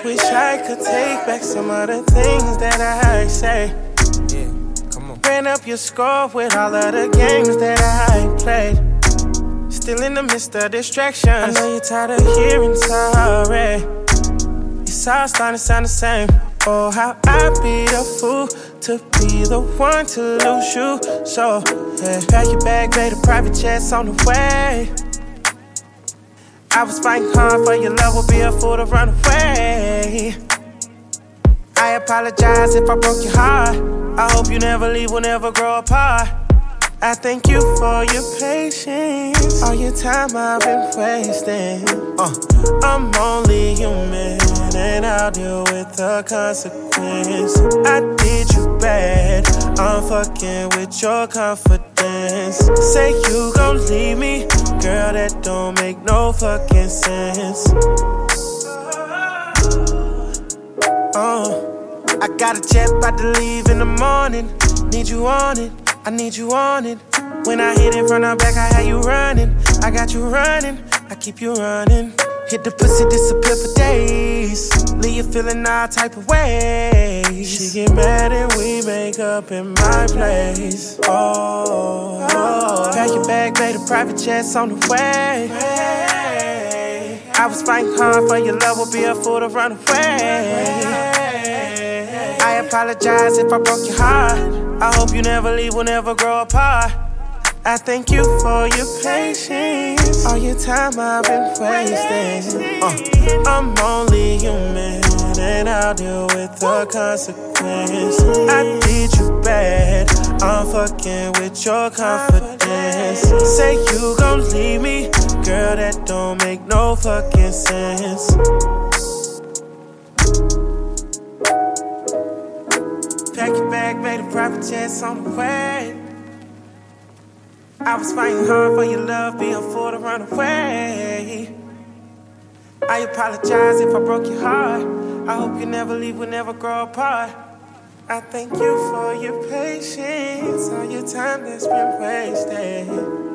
Wish I could take back some of the things that I say. Yeah, come on. Ran up your score with all of the games that I played. Still in the midst of distractions. I know you're tired of hearing sorry. It's all starting to sound the same. Oh, how I'd be the fool to be the one to lose you. So, yeah, pack your bag, babe, the private jet's on the way. I was fighting hard for your love, would be a fool to run away. I apologize if I broke your heart. I hope you never leave, we'll never grow apart. I thank you for your patience. All your time I've been wasting. I'm only human and I'll deal with the consequence. I did you bad, I'm fucking with your confidence. Say you gon' leave me, girl, that don't make no fucking sense. I got a jet about to leave in the morning. Need you on it, I need you on it. When I hit it from the back, I had you running. I got you running, I keep you running. Hit the pussy, disappear for days. Leave you feeling all type of ways. She get mad and we make up in my place. Pack your bag, babe, the private jet's on the way. I was fighting hard for your love, would be a fool to run away. I apologize if I broke your heart. I hope you never leave, we'll never grow apart. I thank you for your patience. All your time I've been wasting. I'm only human and I'll deal with the consequence. I did you bad, I'm fucking with your confidence. Say you gon' leave me, girl, that don't make no fucking sense. Pack your bag, babe, the private jet's on the way. I was fighting hard for your love, be a fool to run away. I apologize if I broke your heart. I hope you never leave, we'll never grow apart. I thank you for your patience, all your time that's been wasted.